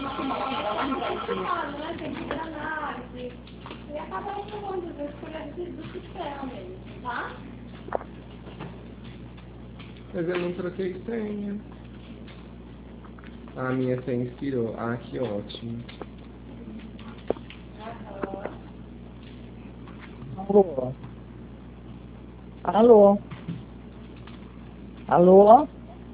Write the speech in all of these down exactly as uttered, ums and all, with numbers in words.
né? Tem que ir análise. E acaba reclamando das coisas do sistema mesmo, tá? Mas eu não troquei senha. A minha senha expirou. Ah, que ótimo. Alô? Alô? Alô?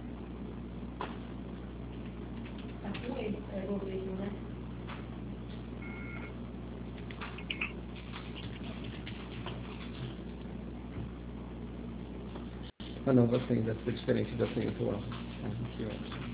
A nova senha deve ser diferente da senha atual. Ah, que ótimo.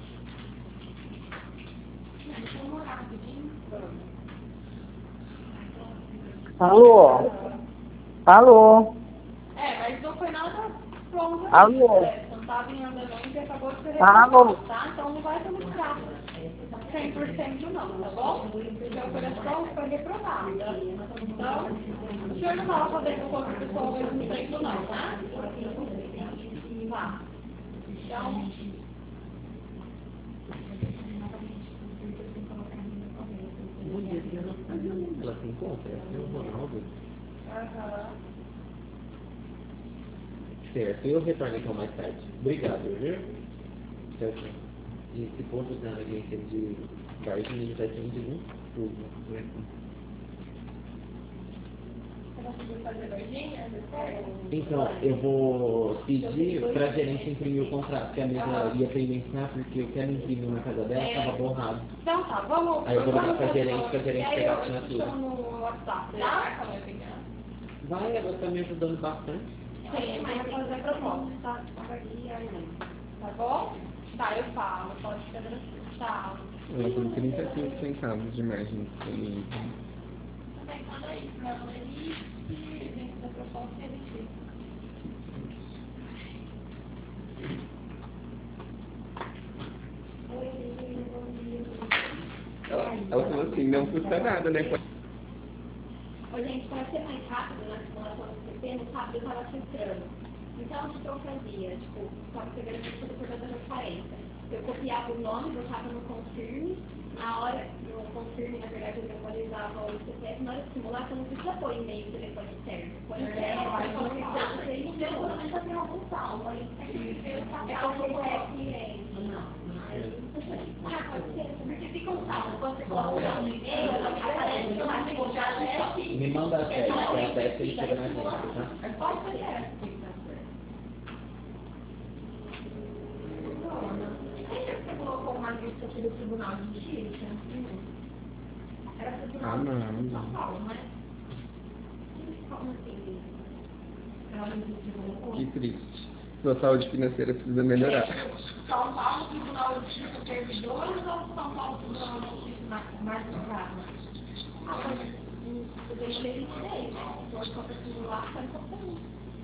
Alô? Alô? É, mas não foi nada pronto. Alô? É, não estava em andamento e acabou de ser Alô? reprovado, tá? Então não vai demonstrar cem por cento não, tá bom? Porque a operação foi reprovada. Então, o senhor não estava fazendo com outra pessoa ao mesmo tempo não, tá? Tá. Então... Ela se encontra, é o Ronaldo. Aham. Certo, eu retorno então mais tarde. Obrigado, viu? Certo. E esse ponto da agência de Varginha, ele vai ter um de tudo. Então, eu vou pedir para a gerente imprimir o contrato, que a mesa ia pensar, porque eu quero imprimir na casa dela, estava borrado. Então tá, vamos... Aí eu vou ligar para a gerente, para a gerente pegar a assinatura. Eu no WhatsApp, tá? Vai, ela está me ajudando bastante. Sim, mas vai fazer proposta, tá? Tá bom? Tá, eu falo, pode ser assim. Tchau. Ela tem trinta e cinco centavos de margem disponível. Também manda isso, né? Manda isso e dentro da proposta ele tira. Ela, ela falou assim, não custa nada, né? Ô, gente, para ser mais rápido na simulação do sistema, o sábado eu estava filtrando. Então, o que eu fazia? Tipo, estava pegando isso por da transparência. Eu copiava o nome, botava no confirme. Na hora, no confirme, na verdade, eu atualizava o C P F. Na hora de simular, você não precisa pôr e-mail e telefone externo. Põe o e-mail, vai colocar o e-mail e pelo menos já tem algum salvo. Aí, é como o cliente. Não. Porque fica um salvo. Quando você coloca o e-mail, aparece lá que o já é. Me manda a teste, que a teste ele chega na gente, tá? Pode ser teste. Você colocou uma lista aqui do Tribunal de Justiça? Era o Tribunal de Justiça de São Paulo, né? Como assim? Que triste. Sua saúde financeira precisa melhorar. São Paulo, Tribunal de Justiça Servidores ou São Paulo, Tribunal de Justiça Magistrado? Ah, mas eu deixei ele direito, né? Se for para simular, foi importante.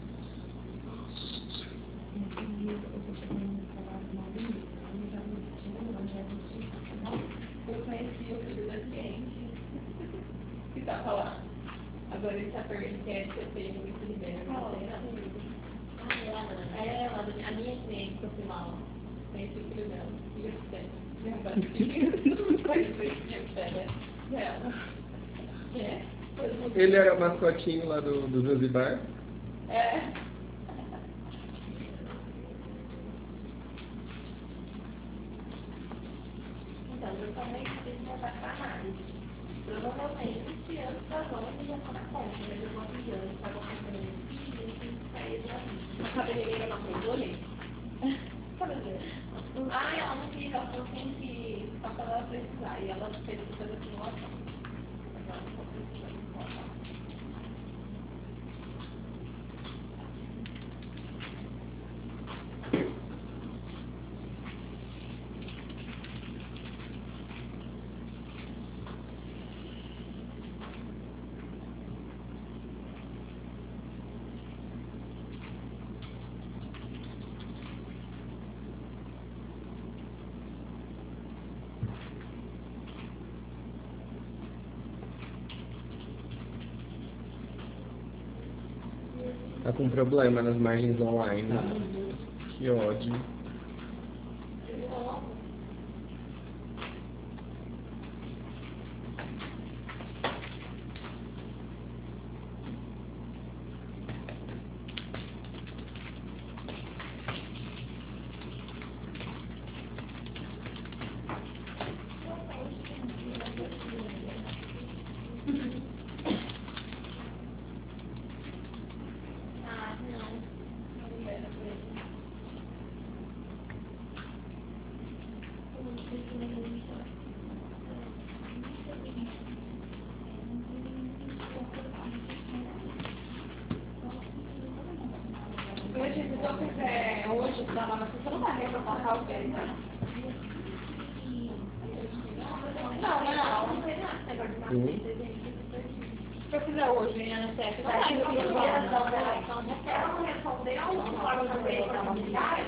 Eu conheci o filho da cliente que estava lá. Agora ele está perguntando se eu tenho muito liberto. Não sei não. Ah, é ela, a minha cliente que eu fui lá. Conheci o filho dela. Filho de Sérgio. Ele era o mascotinho lá do, do Zanzibar? É. Então, eu também fiz uma análise. Provavelmente, antes das onze já está na conta, mas eu vou avisando, está acontecendo isso, e isso sair da... A cabeleireira não pegou, né? Cabeleireira. Ah, ela não quis, ela falou assim que só quando ela precisar, e ela fez toda a simulação. Agora não estou precisando simulação. Tá com problema nas margens online. Que ódio. Hoje, se eu fizer hoje, da nova, você não vai reprovar o feito, né? Não, não, não tem nada esse negócio de marketing. Se eu fizer hoje, né, no C F, não vai reprovar. Ela não respondeu, não vai fazer a comunidade.